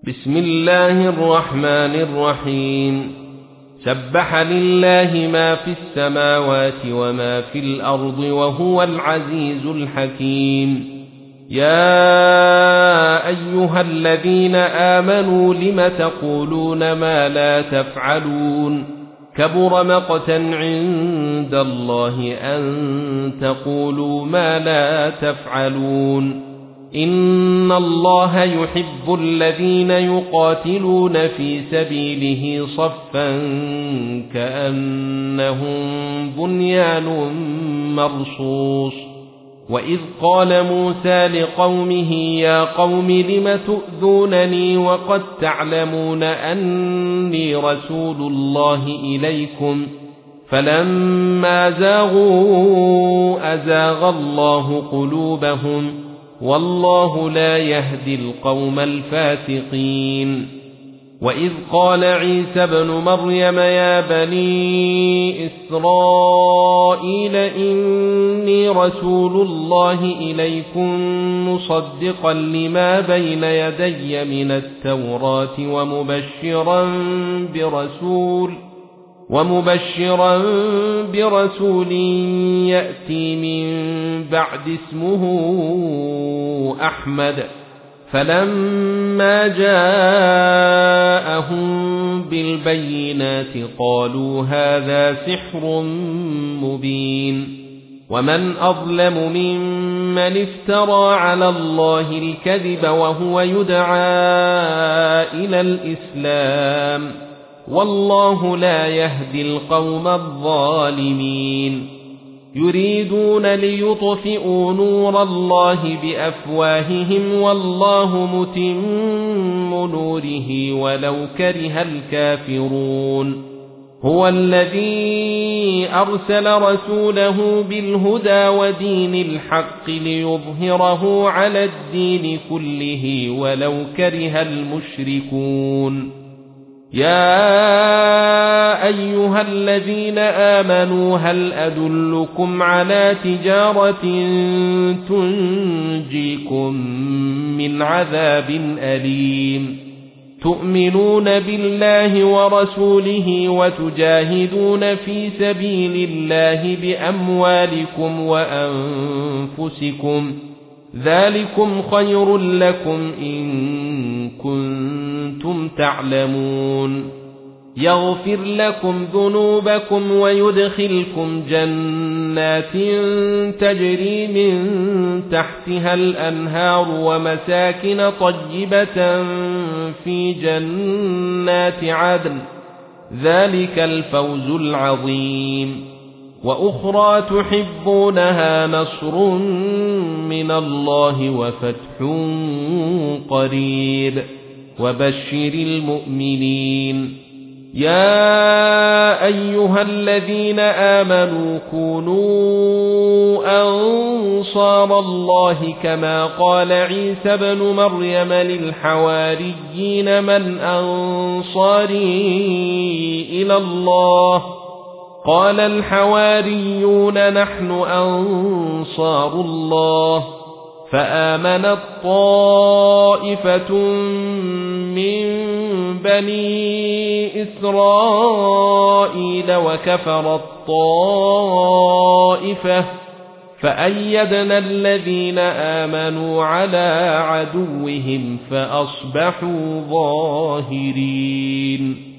بسم الله الرحمن الرحيم سبح لله ما في السماوات وما في الأرض وهو العزيز الحكيم يا أيها الذين آمنوا لم تقولون ما لا تفعلون كبر مقتا عند الله أن تقولوا ما لا تفعلون إن الله يحب الذين يقاتلون في سبيله صفا كأنهم بنيان مرصوص وإذ قال موسى لقومه يا قوم لم تؤذونني وقد تعلمون أني رسول الله إليكم فلما زاغوا أزاغ الله قلوبهم والله لا يهدي القوم الفاسقين وإذ قال عيسى ابن مريم يا بني إسرائيل إني رسول الله إليكم مصدقا لما بين يدي من التوراة ومبشرا برسول يأتي من بعد اسمه أحمد فلما جاءهم بالبينات قالوا هذا سحر مبين ومن أظلم ممن افترى على الله الكذب وهو يدعى إلى الإسلام والله لا يهدي القوم الظالمين يريدون ليطفئوا نور الله بأفواههم والله متم نوره ولو كره الكافرون هو الذي أرسل رسوله بالهدى ودين الحق ليظهره على الدين كله ولو كره المشركون يا أيها الذين آمنوا هل أدلكم على تجارة تنجيكم من عذاب أليم تؤمنون بالله ورسوله وتجاهدون في سبيل الله بأموالكم وأنفسكم ذلكم خير لكم إن كنتم تعلمون يغفر لكم ذنوبكم ويدخلكم جنات تجري من تحتها الأنهار ومساكن طيبة في جنات عدن ذلك الفوز العظيم وأخرى تحبونها نصر من الله وفتح قريب وبشر المؤمنين يا أيها الذين آمنوا كونوا أنصار الله كما قال عيسى ابن مريم للحواريين من أنصاري إلى الله قال الحواريون نحن أنصار الله فآمنت طائفة من بني إسرائيل وكفرت طائفة فأيدنا الذين آمنوا على عدوهم فأصبحوا ظاهرين